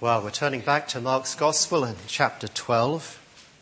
Well, we're turning back to Mark's Gospel in chapter 12.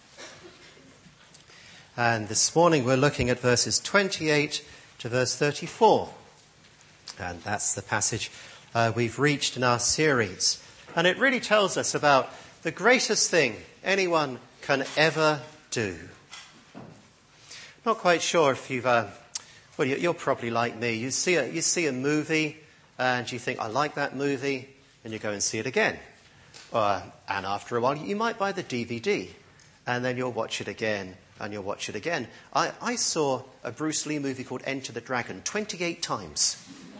And this morning we're looking at verses 28 to verse 34. And that's the passage we've reached in our series. And it really tells us about the greatest thing anyone can ever do. Not quite sure if you've, you're probably like me. You see a movie and you think, I like that movie, and you go and see it again. And after a while, you might buy the DVD, and then you'll watch it again, and you'll watch it again. I saw a Bruce Lee movie called Enter the Dragon 28 times.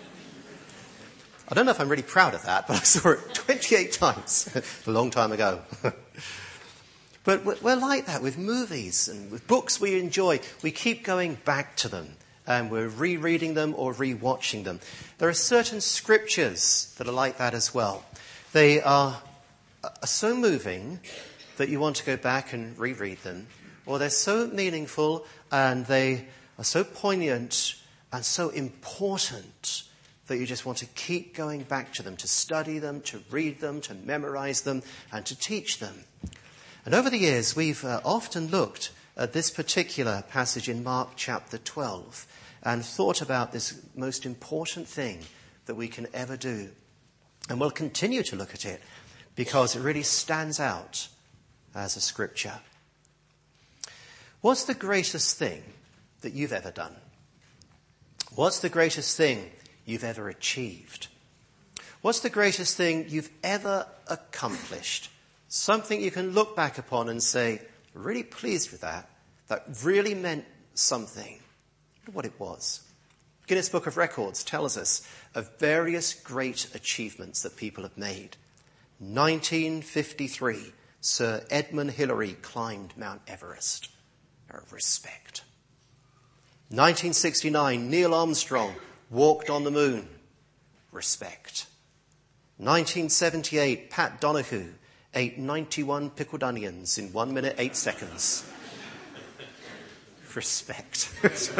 I don't know if I'm really proud of that, but I saw it 28 times a long time ago. But we're like that with movies and with books we enjoy. We keep going back to them, and we're rereading them or rewatching them. There are certain scriptures that are like that as well. They are so moving that you want to go back and reread them, or they're so meaningful and they are so poignant and so important that you just want to keep going back to them, to study them, to read them, to memorize them, and to teach them. And over the years, we've often looked at this particular passage in Mark chapter 12 and thought about this most important thing that we can ever do. And we'll continue to look at it because it really stands out as a scripture. What's the greatest thing that you've ever done? What's the greatest thing you've ever achieved? What's the greatest thing you've ever accomplished? Something you can look back upon and say, really pleased with that. That really meant something. Look what it was. Guinness Book of Records tells us of various great achievements that people have made. 1953, Sir Edmund Hillary climbed Mount Everest. Respect. 1969, Neil Armstrong walked on the moon. Respect. 1978, Pat Donahue ate 91 pickled onions in 1 minute, 8 seconds. Respect.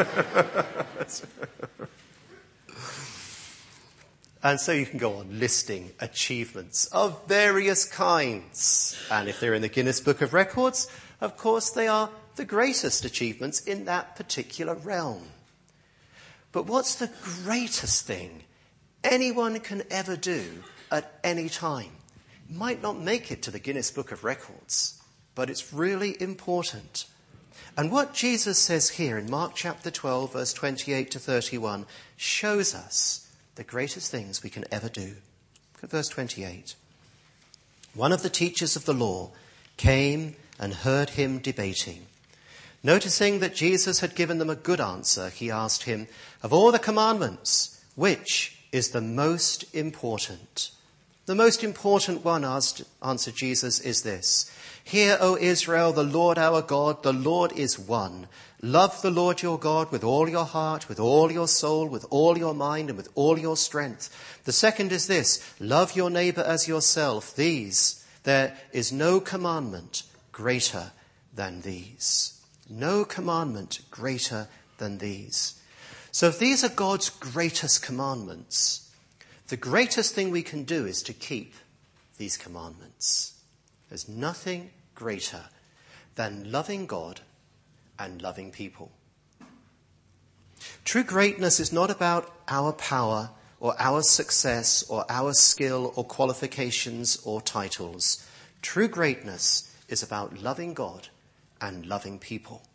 And so you can go on listing achievements of various kinds. And if they're in the Guinness Book of Records, of course they are the greatest achievements in that particular realm. But what's the greatest thing anyone can ever do at any time? It might not make it to the Guinness Book of Records, but it's really important. And what Jesus says here in Mark chapter 12, verse 28 to 31, shows us the greatest things we can ever do. Look at verse 28. One of the teachers of the law came and heard him debating. Noticing that Jesus had given them a good answer, he asked him, of all the commandments, which is the most important? The most important one, answered Jesus, is this. Hear, O Israel, the Lord our God, the Lord is one. Love the Lord your God with all your heart, with all your soul, with all your mind, and with all your strength. The second is this. Love your neighbor as yourself. There is no commandment greater than these. No commandment greater than these. So if these are God's greatest commandments, the greatest thing we can do is to keep these commandments. There's nothing greater than loving God and loving people. True greatness is not about our power or our success or our skill or qualifications or titles. True greatness is about loving God and loving people.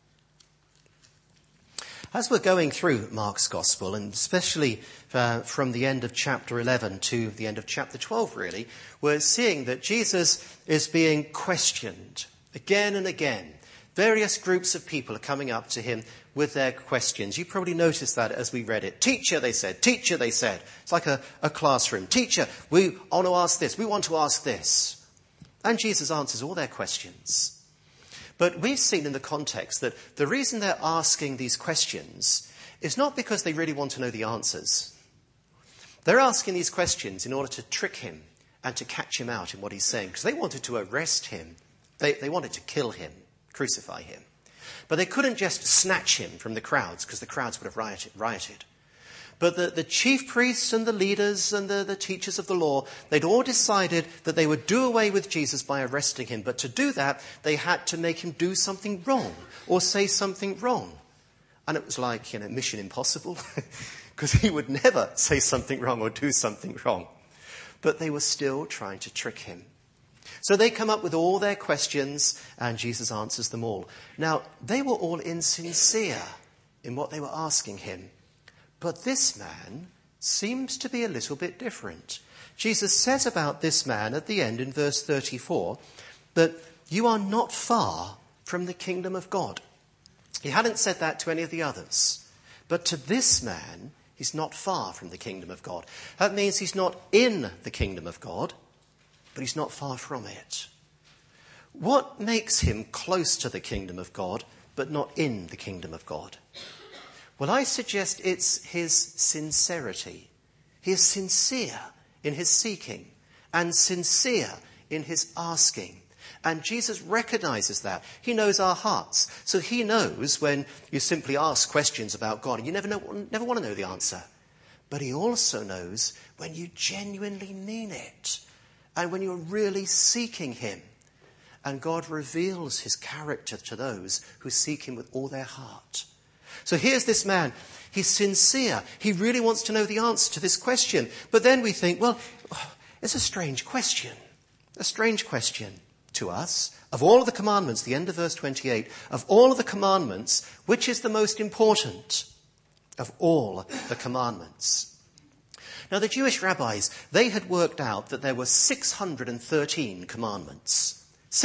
As we're going through Mark's Gospel, and especially from the end of chapter 11 to the end of chapter 12, really, we're seeing that Jesus is being questioned again and again. Various groups of people are coming up to him with their questions. You probably noticed that as we read it. Teacher, they said. Teacher, they said. It's like a classroom. Teacher, we want to ask this. We want to ask this. And Jesus answers all their questions. But we've seen in the context that the reason they're asking these questions is not because they really want to know the answers. They're asking these questions in order to trick him and to catch him out in what he's saying, because they wanted to arrest him. They wanted to kill him, crucify him. But they couldn't just snatch him from the crowds, because the crowds would have rioted. But the chief priests and the leaders and the teachers of the law, they'd all decided that they would do away with Jesus by arresting him. But to do that, they had to make him do something wrong or say something wrong. And it was like, Mission Impossible, because he would never say something wrong or do something wrong. But they were still trying to trick him. So they come up with all their questions, and Jesus answers them all. Now, they were all insincere in what they were asking him. But this man seems to be a little bit different. Jesus says about this man at the end in verse 34 that you are not far from the kingdom of God. He hadn't said that to any of the others. But to this man, he's not far from the kingdom of God. That means he's not in the kingdom of God, but he's not far from it. What makes him close to the kingdom of God, but not in the kingdom of God? Well, I suggest it's his sincerity. He is sincere in his seeking and sincere in his asking. And Jesus recognizes that. He knows our hearts. So he knows when you simply ask questions about God and you never want to know the answer. But he also knows when you genuinely mean it and when you're really seeking him. And God reveals his character to those who seek him with all their heart. So here's this man. He's sincere. He really wants to know the answer to this question. But then we think, well, it's a strange question. A strange question to us. Of all of the commandments, the end of verse 28, of all of the commandments, which is the most important of all the commandments? Now, the Jewish rabbis, they had worked out that there were 613 commandments.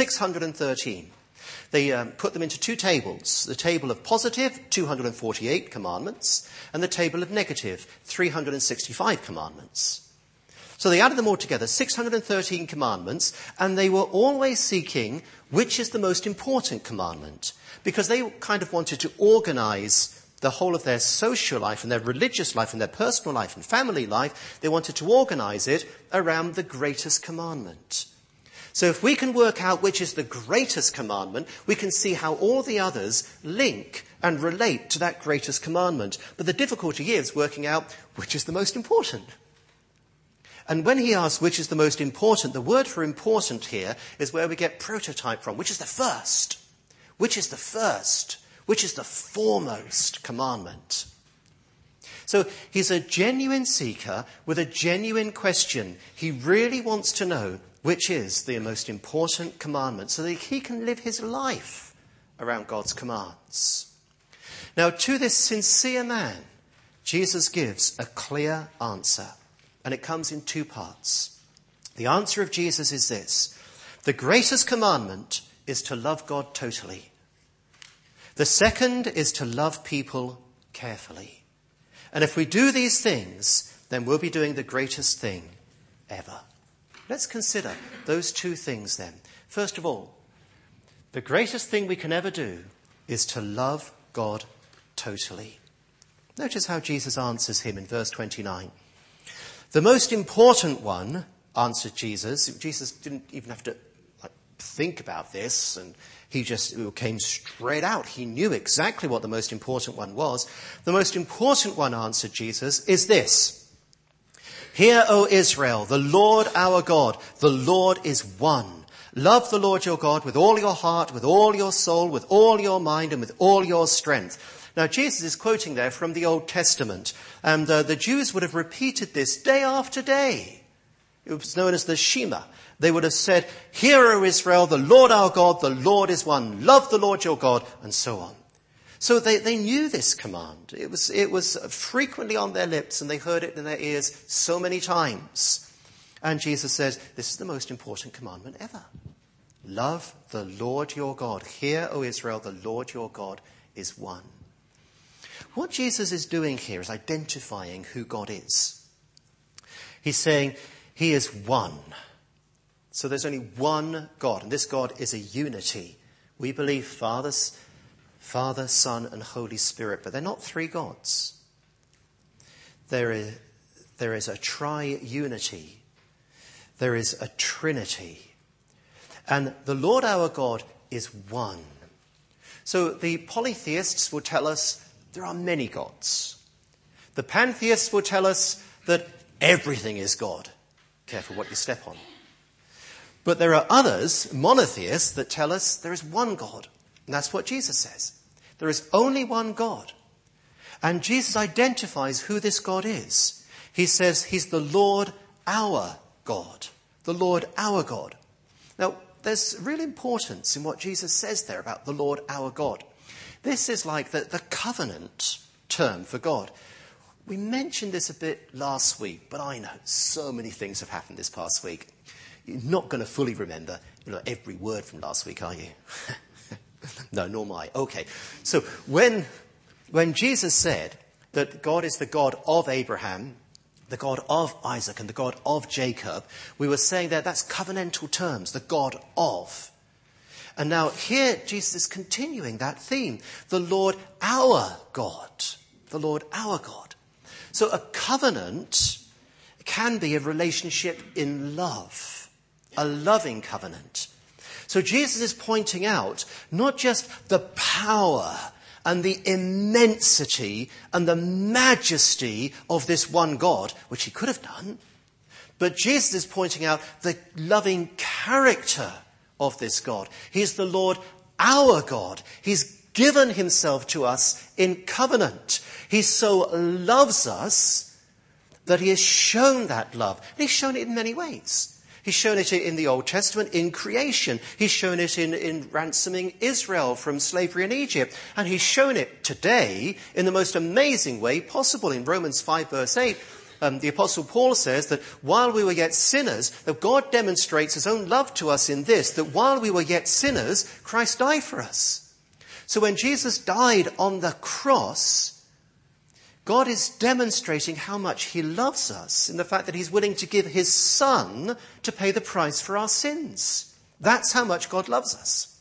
613. They put them into two tables, the table of positive, 248 commandments, and the table of negative, 365 commandments. So they added them all together, 613 commandments, and they were always seeking which is the most important commandment, because they kind of wanted to organize the whole of their social life and their religious life and their personal life and family life. They wanted to organize it around the greatest commandment. So if we can work out which is the greatest commandment, we can see how all the others link and relate to that greatest commandment. But the difficulty is working out which is the most important. And when he asks which is the most important, the word for important here is where we get prototype from. Which is the first? Which is the first? Which is the foremost commandment? So he's a genuine seeker with a genuine question. He really wants to know which is the most important commandment so that he can live his life around God's commands. Now, to this sincere man, Jesus gives a clear answer, and it comes in two parts. The answer of Jesus is this: the greatest commandment is to love God totally. The second is to love people carefully. And if we do these things, then we'll be doing the greatest thing ever. Let's consider those two things then. First of all, the greatest thing we can ever do is to love God totally. Notice how Jesus answers him in verse 29. The most important one, answered Jesus. Jesus didn't even have to think about this, and he just came straight out. He knew exactly what the most important one was. The most important one, answered Jesus, is this: Hear, O Israel, the Lord our God, the Lord is one. Love the Lord your God with all your heart, with all your soul, with all your mind, and with all your strength. Now, Jesus is quoting there from the Old Testament, and the Jews would have repeated this day after day. It was known as the Shema. They would have said, Hear, O Israel, the Lord our God, the Lord is one. Love the Lord your God, and so on. So they knew this command. It was frequently on their lips, and they heard it in their ears so many times. And Jesus says, this is the most important commandment ever. Love the Lord your God. Hear, O Israel, the Lord your God is one. What Jesus is doing here is identifying who God is. He's saying he is one. So there's only one God, and this God is a unity. We believe Father, Son, and Holy Spirit, but they're not three gods. There is a tri-unity. There is a Trinity. And the Lord our God is one. So the polytheists will tell us there are many gods. The pantheists will tell us that everything is God. Careful what you step on. But there are others, monotheists, that tell us there is one God. And that's what Jesus says. There is only one God. And Jesus identifies who this God is. He says he's the Lord our God. The Lord our God. Now, there's real importance in what Jesus says there about the Lord our God. This is like the covenant term for God. We mentioned this a bit last week, but I know so many things have happened this past week. You're not going to fully remember every word from last week, are you? No, nor am I. Okay. So when Jesus said that God is the God of Abraham, the God of Isaac, and the God of Jacob, we were saying that's covenantal terms, the God of. And now here Jesus is continuing that theme, the Lord our God, the Lord our God. So a covenant can be a relationship in love, a loving covenant. So Jesus is pointing out not just the power and the immensity and the majesty of this one God, which he could have done, but Jesus is pointing out the loving character of this God. He's the Lord our God. He's given himself to us in covenant. He so loves us that he has shown that love. And he's shown it in many ways. He's shown it in the Old Testament, in creation. He's shown it in ransoming Israel from slavery in Egypt. And he's shown it today in the most amazing way possible. In Romans 5 verse 8, the Apostle Paul says that while we were yet sinners, that God demonstrates his own love to us in this, that while we were yet sinners, Christ died for us. So when Jesus died on the cross, God is demonstrating how much he loves us in the fact that he's willing to give his son to pay the price for our sins. That's how much God loves us.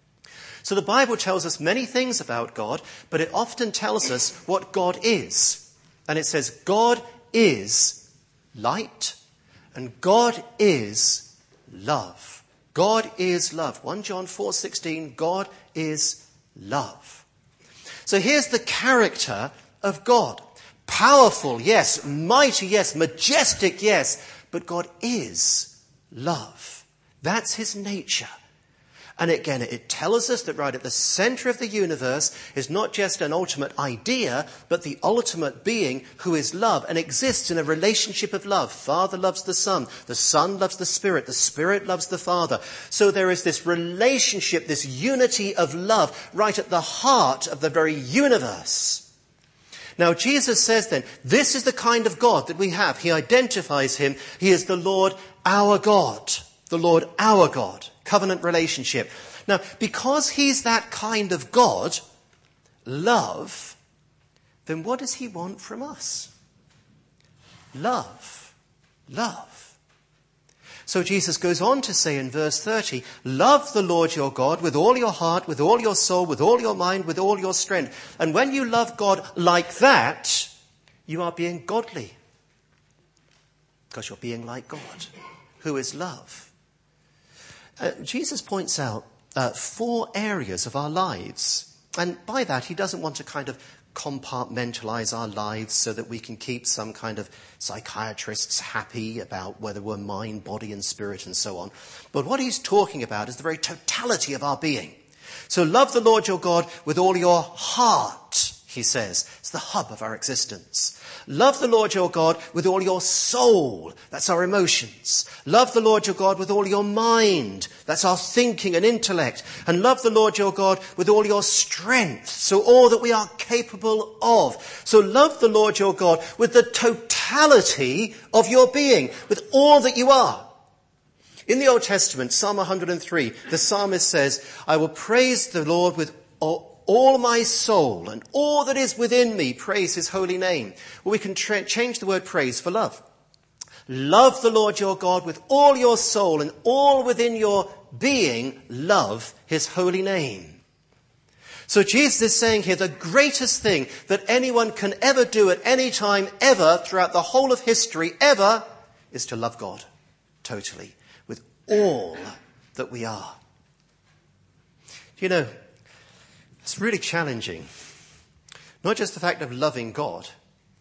So the Bible tells us many things about God, but it often tells us what God is. And it says God is light and God is love. God is love. 1 John 4:16, God is love. So here's the character of God. Powerful, yes. Mighty, yes. Majestic, yes. But God is love. That's his nature. And again, it tells us that right at the center of the universe is not just an ultimate idea, but the ultimate being who is love and exists in a relationship of love. Father loves the Son loves the Spirit loves the Father. So there is this relationship, this unity of love right at the heart of the very universe. Now Jesus says then, this is the kind of God that we have. He identifies him. He is the Lord our God. The Lord our God. Covenant relationship. Now, because he's that kind of God, love, then what does he want from us? Love. Love. So Jesus goes on to say in verse 30, love the Lord your God with all your heart, with all your soul, with all your mind, with all your strength. And when you love God like that, you are being godly. Because you're being like God, who is love. Jesus points out 4 areas of our lives. And by that, he doesn't want to kind of compartmentalize our lives so that we can keep some kind of psychiatrists happy about whether we're mind, body, and spirit and so on. But what he's talking about is the very totality of our being. So love the Lord your God with all your heart, he says. It's the hub of our existence. Love the Lord your God with all your soul. That's our emotions. Love the Lord your God with all your mind. That's our thinking and intellect. And love the Lord your God with all your strength. So all that we are capable of. So love the Lord your God with the totality of your being, with all that you are. In the Old Testament, Psalm 103, the psalmist says, I will praise the Lord with all my soul and all that is within me, praise his holy name. Well, we can change the word praise for love. Love the Lord your God with all your soul and all within your being, love his holy name. So Jesus is saying here the greatest thing that anyone can ever do at any time, ever, throughout the whole of history, ever, is to love God totally, with all that we are. You know, it's really challenging. Not just the fact of loving God,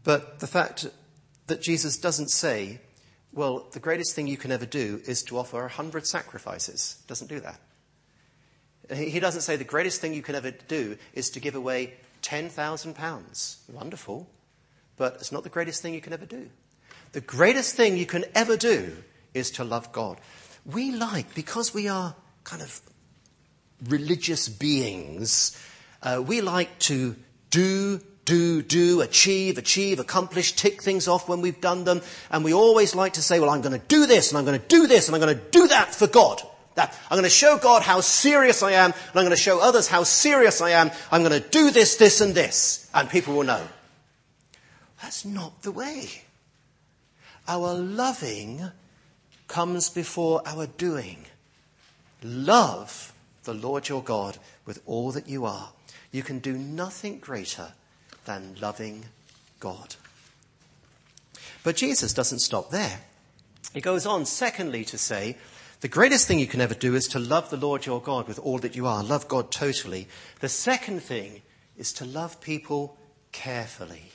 But the fact that Jesus doesn't say, well, the greatest thing you can ever do is to offer 100 sacrifices. Doesn't do that. He doesn't say the greatest thing you can ever do is to give away £10,000. Wonderful. But it's not the greatest thing you can ever do. The greatest thing you can ever do is to love God. Because we are kind of religious beings, we like to do, achieve, accomplish, tick things off when we've done them. And we always like to say, well, I'm going to do this, and I'm going to do this, and I'm going to do that for God. I'm going to show God how serious I am, and I'm going to show others how serious I am. I'm going to do this, this, and this, and people will know. That's not the way. Our loving comes before our doing. Love the Lord your God with all that you are. You can do nothing greater than loving God. But Jesus doesn't stop there. He goes on, secondly, to say, the greatest thing you can ever do is to love the Lord your God with all that you are. Love God totally. The second thing is to love people carefully.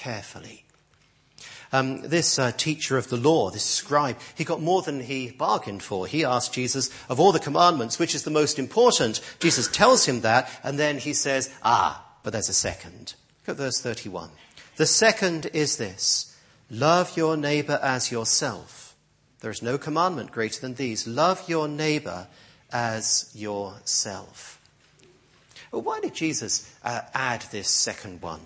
This teacher of the law, this scribe, he got more than he bargained for. He asked Jesus, of all the commandments, which is the most important? Jesus tells him that, and then he says, but there's a second. Look at verse 31. The second is this: love your neighbor as yourself. There is no commandment greater than these. Love your neighbor as yourself. Well, why did Jesus add this second one?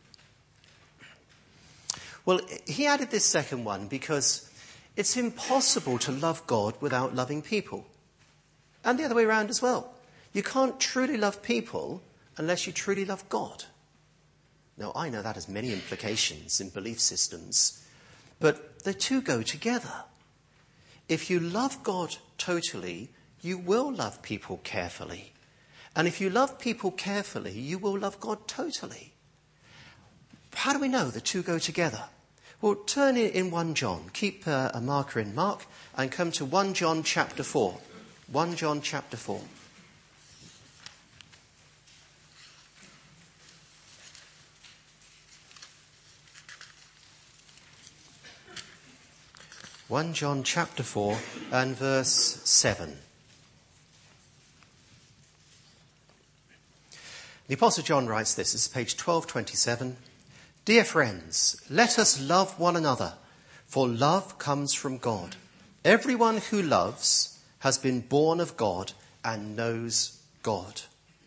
Well, he added this second one because it's impossible to love God without loving people. And the other way around as well. You can't truly love people unless you truly love God. Now, I know that has many implications in belief systems, but the two go together. If you love God totally, you will love people carefully. And if you love people carefully, you will love God totally. How do we know the two go together? Well, turn in 1 John. Keep a marker in Mark and come to 1 John chapter 4. 1 John chapter 4. (1 John chapter 4 and verse 7). The Apostle John writes this. This is page 1227. Dear friends, let us love one another, for love comes from God. Everyone who loves has been born of God and knows God.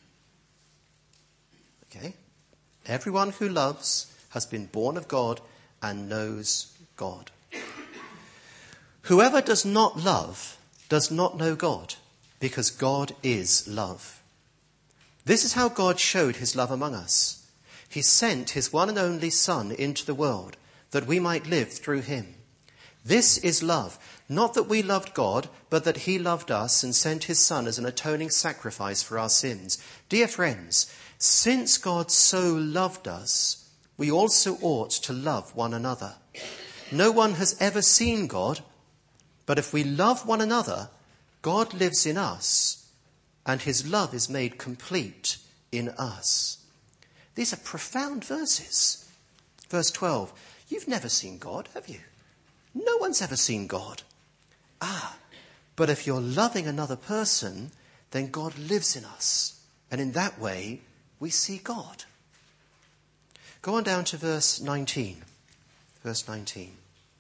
Okay? Everyone who loves has been born of God and knows God. Whoever does not love does not know God, because God is love. This is how God showed his love among us. He sent his one and only Son into the world, that we might live through him. This is love, not that we loved God, but that he loved us and sent his Son as an atoning sacrifice for our sins. Dear friends, since God so loved us, we also ought to love one another. No one has ever seen God, but if we love one another, God lives in us, and his love is made complete in us. These are profound verses. Verse 12, you've never seen God, have you? No one's ever seen God. But if you're loving another person, then God lives in us. And in that way, we see God. Go on down to verse 19. Verse 19.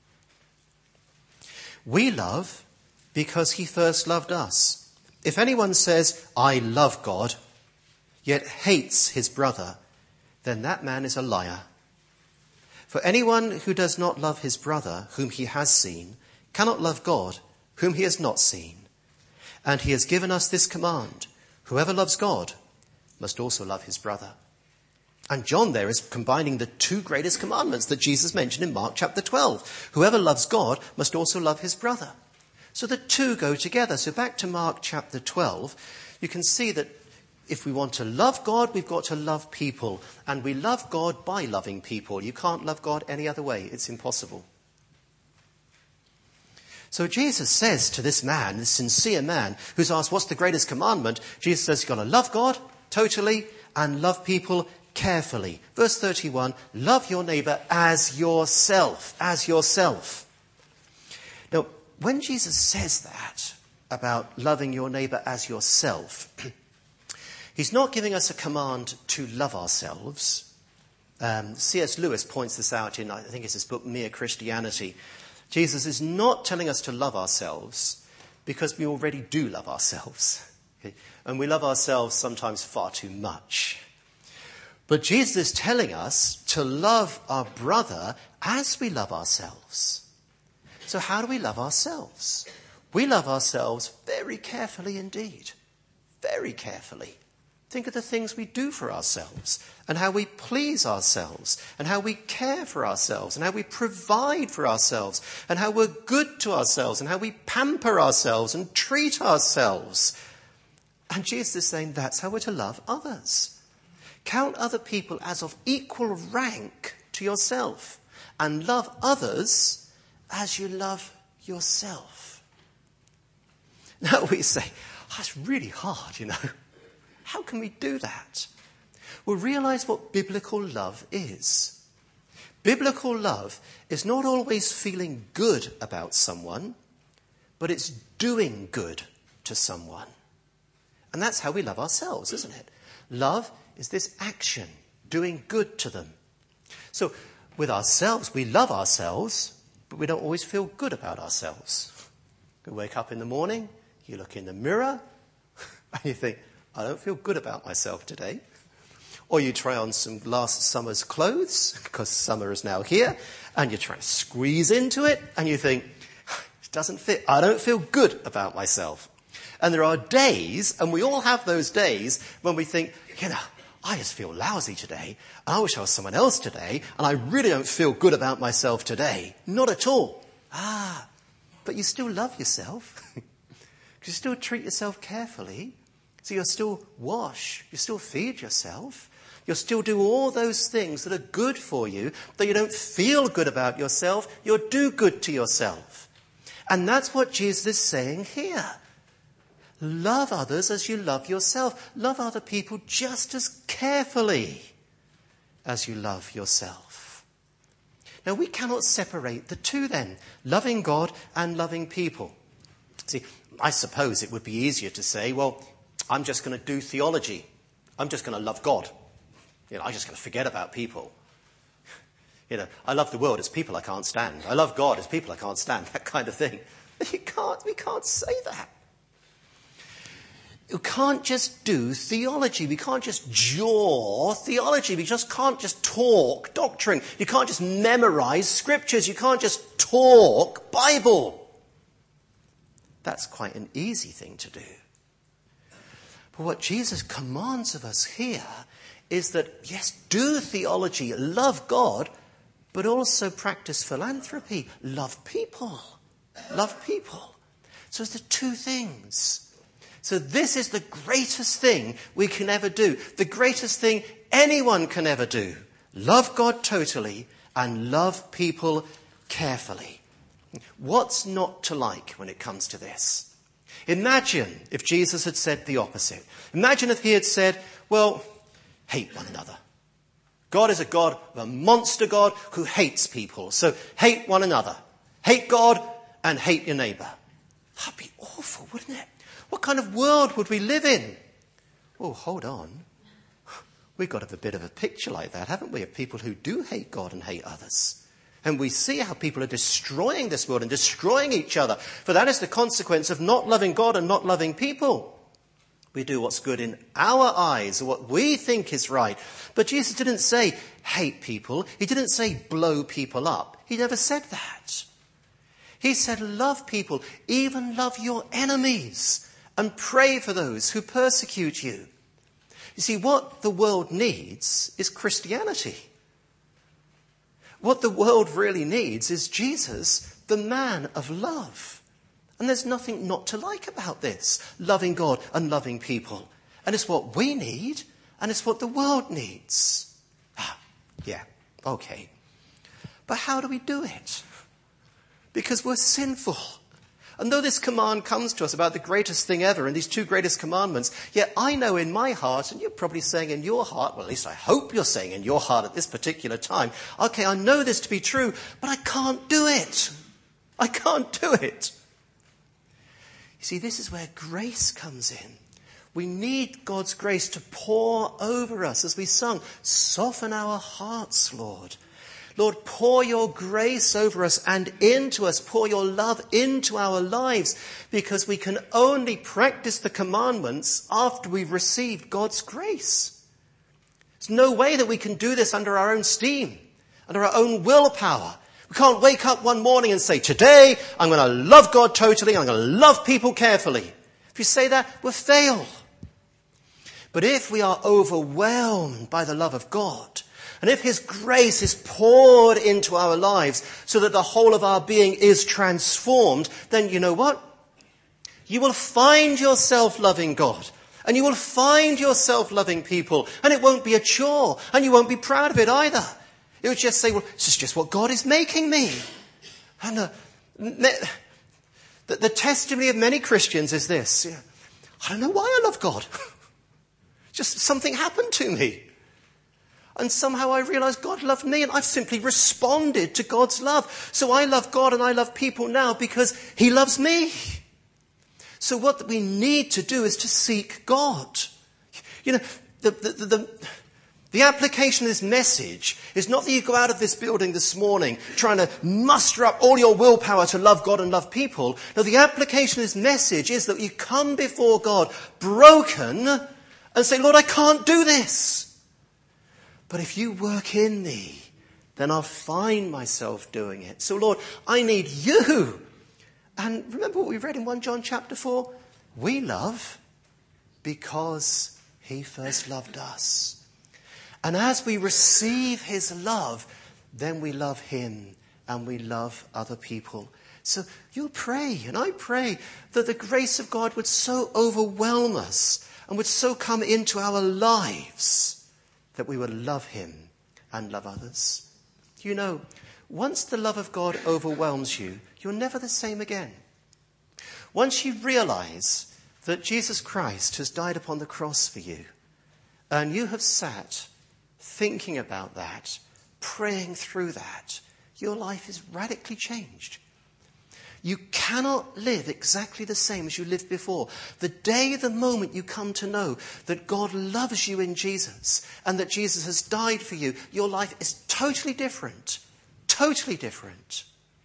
We love because he first loved us. If anyone says, I love God, yet hates his brother, then that man is a liar. For anyone who does not love his brother, whom he has seen, cannot love God, whom he has not seen. And he has given us this command: whoever loves God must also love his brother. And John there is combining the two greatest commandments that Jesus mentioned in Mark chapter 12. Whoever loves God must also love his brother. So the two go together. So back to Mark chapter 12, you can see that if we want to love God, we've got to love people. And we love God by loving people. You can't love God any other way. It's impossible. So Jesus says to this man, this sincere man, who's asked, what's the greatest commandment? Jesus says, you've got to love God totally and love people carefully. Verse 31, love your neighbour as yourself, as yourself. Now, when Jesus says that about loving your neighbour as yourself, he's not giving us a command to love ourselves. C.S. Lewis points this out in, I think it's his book, Mere Christianity. Jesus is not telling us to love ourselves because we already do love ourselves. Okay? And we love ourselves sometimes far too much. But Jesus is telling us to love our brother as we love ourselves. So how do we love ourselves? We love ourselves very carefully indeed. Very carefully. Think of the things we do for ourselves and how we please ourselves and how we care for ourselves and how we provide for ourselves and how we're good to ourselves and how we pamper ourselves and treat ourselves. And Jesus is saying that's how we're to love others. Count other people as of equal rank to yourself and love others as you love yourself. Now we say, that's really hard, How can we do that? Well, realize what biblical love is. Biblical love is not always feeling good about someone, but it's doing good to someone. And that's how we love ourselves, isn't it? Love is this action, doing good to them. So with ourselves, we love ourselves, but we don't always feel good about ourselves. You wake up in the morning, you look in the mirror, and you think, I don't feel good about myself today. Or you try on some last summer's clothes, because summer is now here, and you try to squeeze into it, and you think, it doesn't fit. I don't feel good about myself. And there are days, and we all have those days, when we think, I just feel lousy today, and I wish I was someone else today, and I really don't feel good about myself today. Not at all. But you still love yourself. You still treat yourself carefully. So you'll still wash, you still feed yourself, you'll still do all those things that are good for you, though you don't feel good about yourself, you'll do good to yourself. And that's what Jesus is saying here. Love others as you love yourself. Love other people just as carefully as you love yourself. Now we cannot separate the two then, loving God and loving people. See, I suppose it would be easier to say, well, I'm just going to do theology. I'm just going to love God. I'm just going to forget about people. I love the world. It's people I can't stand. I love God. It's people I can't stand. That kind of thing. We can't say that. You can't just do theology. We can't just jaw theology. We just can't just talk doctrine. You can't just memorize scriptures. You can't just talk Bible. That's quite an easy thing to do. But what Jesus commands of us here is that, yes, do theology, love God, but also practice philanthropy, love people. Love people. So it's the two things. So this is the greatest thing we can ever do. The greatest thing anyone can ever do. Love God totally and love people carefully. What's not to like when it comes to this? Imagine if Jesus had said the opposite. Imagine if he had said, well, hate one another. God is a monster God who hates people. So hate one another. Hate God and hate your neighbour. That'd be awful, wouldn't it? What kind of world would we live in? Oh, hold on. We've got to have a bit of a picture like that, haven't we, of people who do hate God and hate others. And we see how people are destroying this world and destroying each other. For that is the consequence of not loving God and not loving people. We do what's good in our eyes or what we think is right. But Jesus didn't say hate people. He didn't say blow people up. He never said that. He said love people, even love your enemies and pray for those who persecute you. You see, what the world needs is Christianity. What the world really needs is Jesus, the man of love. And there's nothing not to like about this, loving God and loving people. And it's what we need, and it's what the world needs. Yeah, okay. But how do we do it? Because we're sinful. And though this command comes to us about the greatest thing ever and these two greatest commandments, yet I know in my heart, and you're probably saying in your heart, well, at least I hope you're saying in your heart at this particular time, okay, I know this to be true, but I can't do it. I can't do it. You see, this is where grace comes in. We need God's grace to pour over us as we sung, soften our hearts, Lord. Lord, pour your grace over us and into us. Pour your love into our lives, because we can only practice the commandments after we've received God's grace. There's no way that we can do this under our own steam, under our own willpower. We can't wake up one morning and say, today I'm going to love God totally, I'm going to love people carefully. If you say that, we'll fail. But if we are overwhelmed by the love of God, and if his grace is poured into our lives so that the whole of our being is transformed, then you know what? You will find yourself loving God. And you will find yourself loving people. And it won't be a chore. And you won't be proud of it either. It would just say, well, this is just what God is making me. And the testimony of many Christians is this. I don't know why I love God. Just something happened to me. And somehow I realized God loved me, and I've simply responded to God's love. So I love God and I love people now because he loves me. So what we need to do is to seek God. You know, the application of this message is not that you go out of this building this morning trying to muster up all your willpower to love God and love people. No, the application of this message is that you come before God broken and say, Lord, I can't do this. But if you work in me, then I'll find myself doing it. So Lord, I need you. And remember what we read in 1 John chapter 4? We love because he first loved us. And as we receive his love, then we love him and we love other people. So you'll pray, and I pray that the grace of God would so overwhelm us and would so come into our lives that we would love him and love others. You know, once the love of God overwhelms you, you're never the same again. Once you realize that Jesus Christ has died upon the cross for you, and you have sat thinking about that, praying through that, your life is radically changed. You cannot live exactly the same as you lived before. The moment you come to know that God loves you in Jesus and that Jesus has died for you, your life is totally different. Totally different.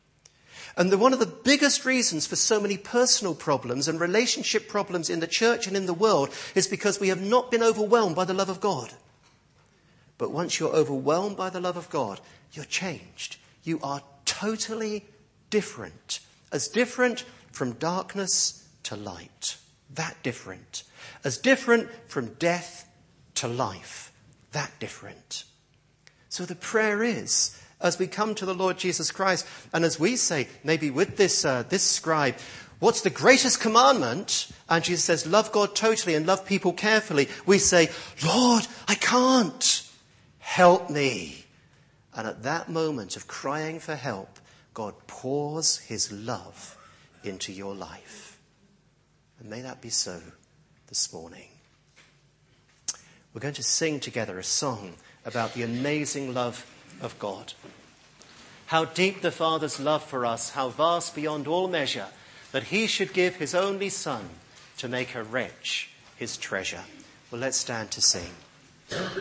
And one of the biggest reasons for so many personal problems and relationship problems in the church and in the world is because we have not been overwhelmed by the love of God. But once you're overwhelmed by the love of God, you're changed. You are totally different. As different from darkness to light. That different. As different from death to life. That different. So the prayer is, as we come to the Lord Jesus Christ, and as we say, maybe with this scribe, what's the greatest commandment? And Jesus says, love God totally and love people carefully. We say, Lord, I can't. Help me. And at that moment of crying for help, God pours his love into your life. And may that be so this morning. We're going to sing together a song about the amazing love of God. How deep the Father's love for us, how vast beyond all measure, that he should give his only Son to make a wretch his treasure. Well, let's stand to sing.